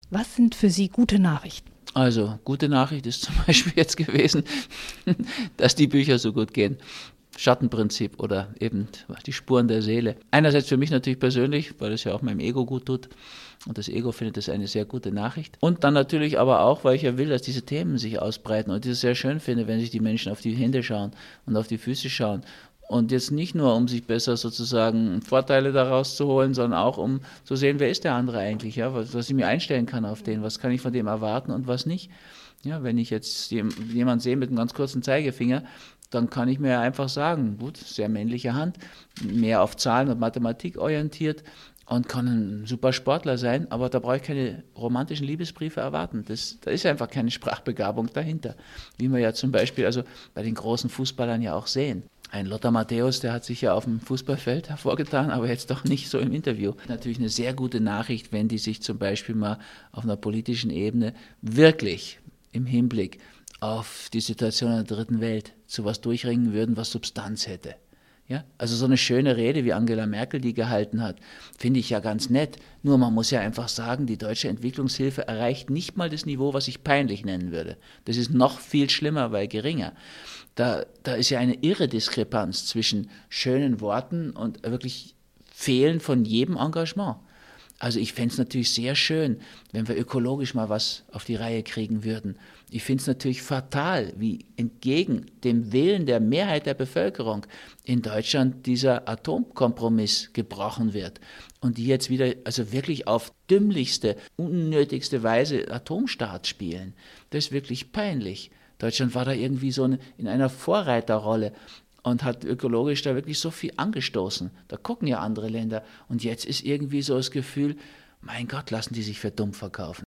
Was sind für Sie gute Nachrichten? Also, gute Nachricht ist zum Beispiel jetzt gewesen, dass die Bücher so gut gehen. Schattenprinzip oder eben die Spuren der Seele. Einerseits für mich natürlich persönlich, weil es ja auch meinem Ego gut tut. Und das Ego findet das eine sehr gute Nachricht. Und dann natürlich aber auch, weil ich ja will, dass diese Themen sich ausbreiten und ich es sehr schön finde, wenn sich die Menschen auf die Hände schauen und auf die Füße schauen. Und jetzt nicht nur, um sich besser sozusagen Vorteile daraus zu holen, sondern auch, um zu sehen, wer ist der andere eigentlich, ja, was ich mir einstellen kann auf den, was kann ich von dem erwarten und was nicht. Ja, wenn ich jetzt jemanden sehe mit einem ganz kurzen Zeigefinger, dann kann ich mir einfach sagen, gut, sehr männliche Hand, mehr auf Zahlen und Mathematik orientiert und kann ein super Sportler sein, aber da brauche ich keine romantischen Liebesbriefe erwarten. Da ist einfach keine Sprachbegabung dahinter. Wie wir ja zum Beispiel also bei den großen Fußballern ja auch sehen. Ein Lothar Matthäus, der hat sich ja auf dem Fußballfeld hervorgetan, aber jetzt doch nicht so im Interview. Natürlich eine sehr gute Nachricht, wenn die sich zum Beispiel mal auf einer politischen Ebene wirklich im Hinblick auf die Situation in der dritten Welt zu was durchringen würden, was Substanz hätte. Ja? Also so eine schöne Rede, wie Angela Merkel die gehalten hat, finde ich ja ganz nett. Nur man muss ja einfach sagen, die deutsche Entwicklungshilfe erreicht nicht mal das Niveau, was ich peinlich nennen würde. Das ist noch viel schlimmer, weil geringer. Da ist ja eine irre Diskrepanz zwischen schönen Worten und wirklich Fehlen von jedem Engagement. Also ich fände es natürlich sehr schön, wenn wir ökologisch mal was auf die Reihe kriegen würden. Ich finde es natürlich fatal, wie entgegen dem Willen der Mehrheit der Bevölkerung in Deutschland dieser Atomkompromiss gebrochen wird. Und die jetzt wieder also wirklich auf dümmlichste, unnötigste Weise Atomstaat spielen. Das ist wirklich peinlich. Deutschland war da irgendwie so in einer Vorreiterrolle und hat ökologisch da wirklich so viel angestoßen. Da gucken ja andere Länder. Und jetzt ist irgendwie so das Gefühl, mein Gott, lassen die sich für dumm verkaufen.